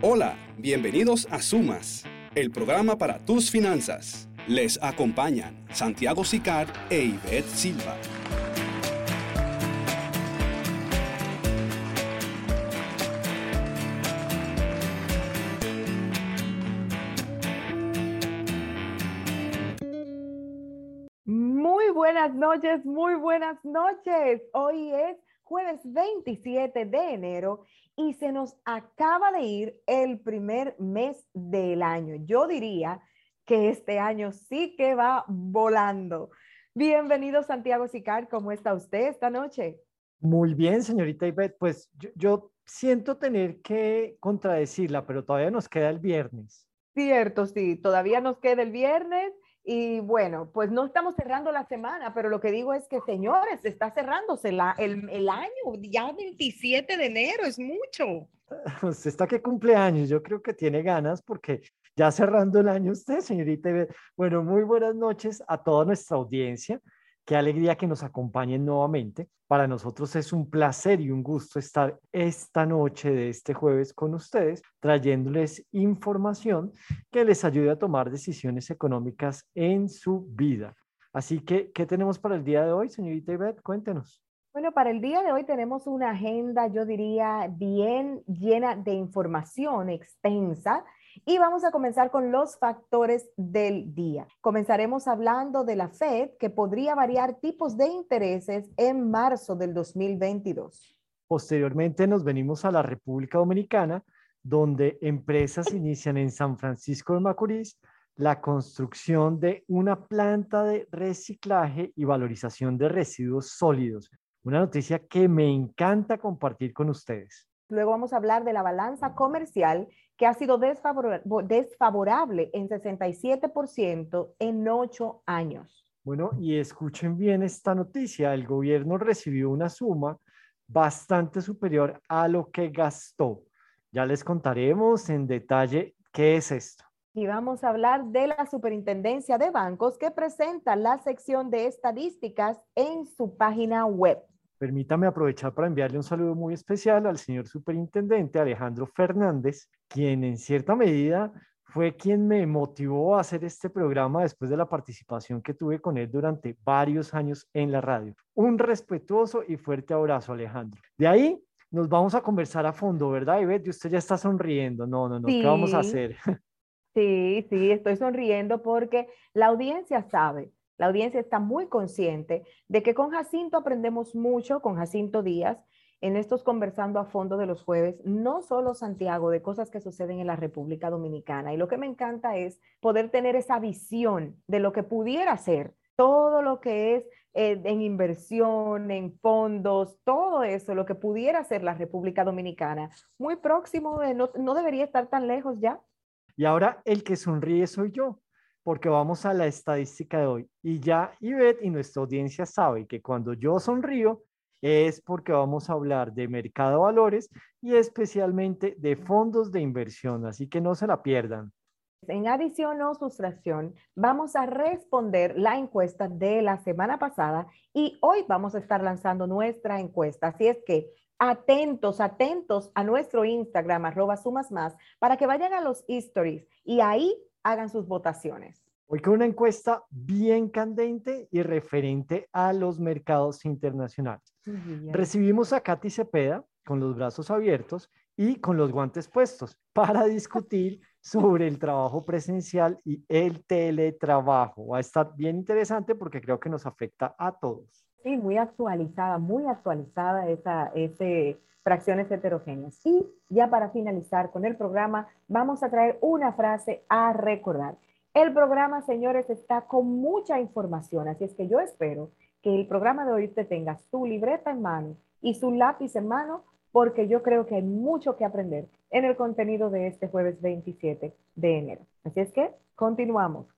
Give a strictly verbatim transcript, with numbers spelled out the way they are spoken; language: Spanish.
Hola, bienvenidos a Sumas, el programa para tus finanzas. Les acompañan Santiago Sicard e Ivette Silva. Muy buenas noches, muy buenas noches. Hoy es jueves veintisiete de enero y se nos acaba de ir el primer mes del año. Yo diría que este año sí que va volando. Bienvenido, Santiago Sicard. ¿Cómo está usted esta noche? Muy bien, señorita Ivette. Pues yo, yo siento tener que contradecirla, pero todavía nos queda el viernes. Cierto, sí, todavía nos queda el viernes y bueno, pues no estamos cerrando la semana, pero lo que digo es que, señores, está cerrándose la, el, el año, ya veintisiete de enero, es mucho. Usted está que cumpleaños, yo creo que tiene ganas porque ya cerrando el año usted, señorita Ivette. Bueno, muy buenas noches a toda nuestra audiencia. Qué alegría que nos acompañen nuevamente. Para nosotros es un placer y un gusto estar esta noche de este jueves con ustedes, trayéndoles información que les ayude a tomar decisiones económicas en su vida. Así que, ¿qué tenemos para el día de hoy, señorita Ivette? Cuéntenos. Bueno, para el día de hoy tenemos una agenda, yo diría, bien llena de información extensa y vamos a comenzar con los factores del día. Comenzaremos hablando de la Fed, que podría variar tipos de intereses en marzo del dos mil veintidós. Posteriormente nos venimos a la República Dominicana, donde empresas inician en San Francisco de Macorís la construcción de una planta de reciclaje y valorización de residuos sólidos. Una noticia que me encanta compartir con ustedes. Luego vamos a hablar de la balanza comercial, que ha sido desfavor desfavorable en sesenta y siete por ciento en ocho años. Bueno, y escuchen bien esta noticia. El gobierno recibió una suma bastante superior a lo que gastó. Ya les contaremos en detalle qué es esto. Y vamos a hablar de la Superintendencia de Bancos, que presenta la sección de estadísticas en su página web. Permítame aprovechar para enviarle un saludo muy especial al señor superintendente Alejandro Fernández, quien en cierta medida fue quien me motivó a hacer este programa después de la participación que tuve con él durante varios años en la radio. Un respetuoso y fuerte abrazo, Alejandro. De ahí nos vamos a conversar a fondo, ¿verdad, Ivette? Y usted ya está sonriendo. No, no, no. ¿Qué vamos a Sí, hacer? sí, sí, estoy sonriendo porque la audiencia sabe, la audiencia está muy consciente de que con Jacinto aprendemos mucho, con Jacinto Díaz, en estos conversando a fondo de los jueves, no solo Santiago, de cosas que suceden en la República Dominicana. Y lo que me encanta es poder tener esa visión de lo que pudiera ser todo lo que es eh, en inversión, en fondos, todo eso, lo que pudiera ser la República Dominicana, muy próximo, de, no, no debería estar tan lejos ya. Y ahora el que sonríe soy yo, porque vamos a la estadística de hoy. Y ya Ivette y nuestra audiencia sabe que cuando yo sonrío es porque vamos a hablar de mercado de valores y especialmente de fondos de inversión, así que no se la pierdan. En adición o sustracción, vamos a responder la encuesta de la semana pasada y hoy vamos a estar lanzando nuestra encuesta. Así es que atentos, atentos a nuestro Instagram, arroba sumas más, para que vayan a los stories y ahí hagan sus votaciones. Hoy con una encuesta bien candente y referente a los mercados internacionales. Bien. Recibimos a Katy Cepeda con los brazos abiertos y con los guantes puestos para discutir sobre el trabajo presencial y el teletrabajo. Va a estar bien interesante porque creo que nos afecta a todos. Sí, muy actualizada, muy actualizada esa, ese fracciones heterogéneas. Y ya para finalizar con el programa, vamos a traer una frase a recordar. El programa, señores, está con mucha información, así es que yo espero que el programa de hoy usted tenga su libreta en mano y su lápiz en mano, porque yo creo que hay mucho que aprender en el contenido de este jueves veintisiete de enero. Así es que continuamos.